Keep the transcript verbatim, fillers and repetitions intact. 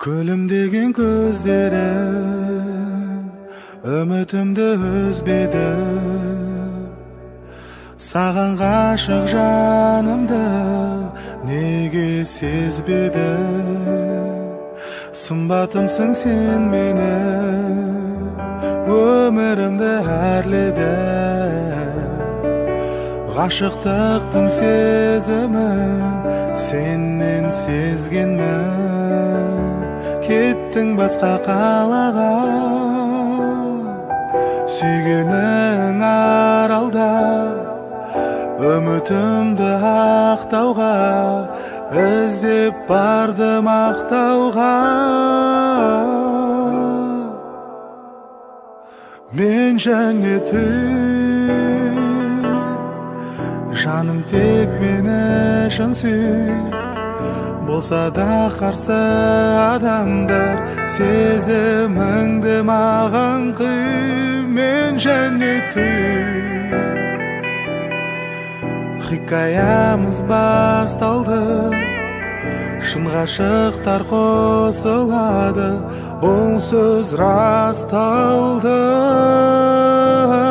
Күлімдеген көздерің үмітімді үзбеді. Саған ғашық жанымды неге сезбеді. Сымбатымсың сен мені, өмірімді әрледі. Ғашықтықтың сезімін сенен сезгенмін. Кеттің басқа қалаға, сүйгенің аралда. Үмітімді ақтауға, іздеп бардым ақтауға. Мен жәннетім, жаным тек мені шын сүй. Болса да қарсы адамдар, сезіміңді маған құй. Мен жәннетім, хикаямыз басталды. Шын ғашықтар қосылады, бұл сөз расталды.